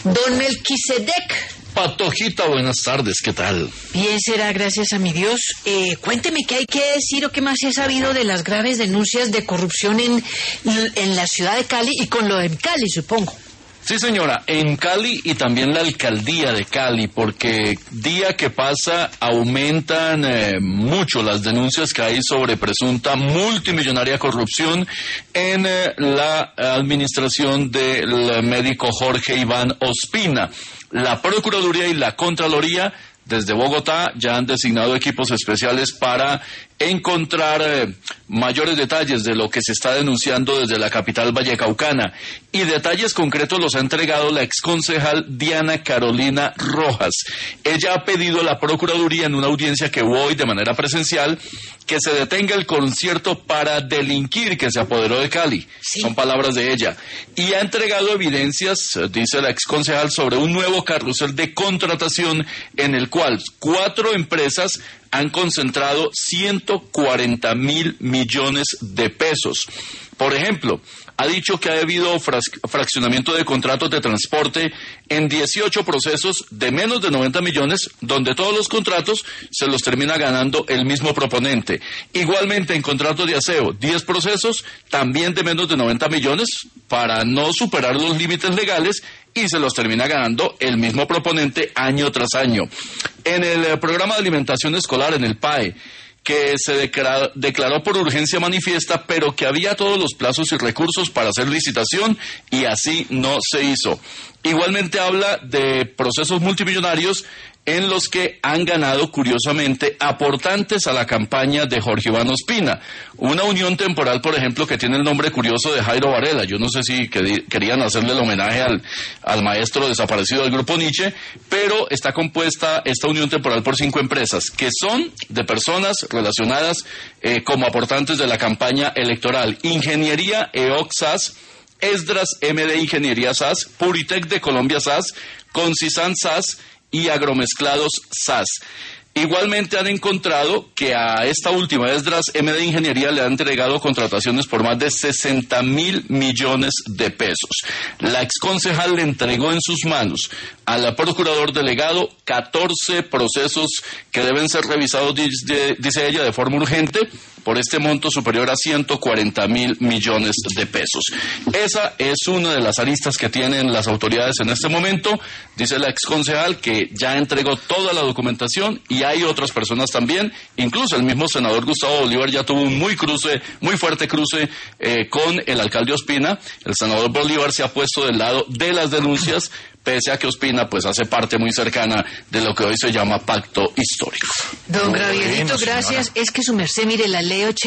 Don Melquisedec. Patojita, buenas tardes, ¿qué tal? Bien será, gracias a mi Dios. Cuénteme qué hay que decir o qué más se ha sabido de las graves denuncias de corrupción en la ciudad de Cali y con lo de Cali, supongo. Sí, señora, en Cali y también la alcaldía de Cali, porque día que pasa aumentan mucho las denuncias que hay sobre presunta multimillonaria corrupción en la administración del médico Jorge Iván Ospina. La Procuraduría y la Contraloría desde Bogotá ya han designado equipos especiales para encontrar mayores detalles de lo que se está denunciando desde la capital vallecaucana, y detalles concretos los ha entregado la exconcejal Diana Carolina Rojas. Ella ha pedido a la Procuraduría en una audiencia que hubo hoy de manera presencial que se detenga el concierto para delinquir que se apoderó de Cali. Sí. Son palabras de ella. Y ha entregado evidencias, dice la exconcejal, sobre un nuevo carrusel de contratación en el cual 4 empresas han concentrado 140.000 millones de pesos. Por ejemplo, ha dicho que ha habido fraccionamiento de contratos de transporte en 18 procesos de menos de 90 millones, donde todos los contratos se los termina ganando el mismo proponente. Igualmente en contratos de aseo, 10 procesos también de menos de 90 millones para no superar los límites legales, y se los termina ganando el mismo proponente año tras año. En el programa de alimentación escolar, en el PAE, que se declaró por urgencia manifiesta, pero que había todos los plazos y recursos para hacer licitación, y así no se hizo. Igualmente habla de procesos multimillonarios en los que han ganado, curiosamente, aportantes a la campaña de Jorge Iván Ospina. Una unión temporal, por ejemplo, que tiene el nombre curioso de Jairo Varela. Yo no sé si querían hacerle el homenaje al maestro desaparecido del Grupo Nietzsche, pero está compuesta esta unión temporal por 5 empresas, que son de personas relacionadas como aportantes de la campaña electoral. Ingeniería EOC SAS, Esdras MD Ingeniería SAS, Puritec de Colombia SAS, Concisan SAS y Agromezclados SAS. Igualmente han encontrado que a esta última, Esdras MD Ingeniería, le han entregado contrataciones por más de 60.000 millones de pesos. La exconcejal le entregó en sus manos al procurador delegado 14 procesos que deben ser revisados, dice ella, de forma urgente, por este monto superior a 140.000 millones de pesos. Esa es una de las aristas que tienen las autoridades en este momento. Dice la exconcejal que ya entregó toda la documentación, y hay otras personas también, incluso el mismo senador Gustavo Bolívar ya tuvo un muy fuerte cruce con el alcalde Ospina. El senador Bolívar se ha puesto del lado de las denuncias, pese a que Ospina pues hace parte muy cercana de lo que hoy se llama pacto histórico. Don Gravierito, gracias. Es que su merced, mire, la ley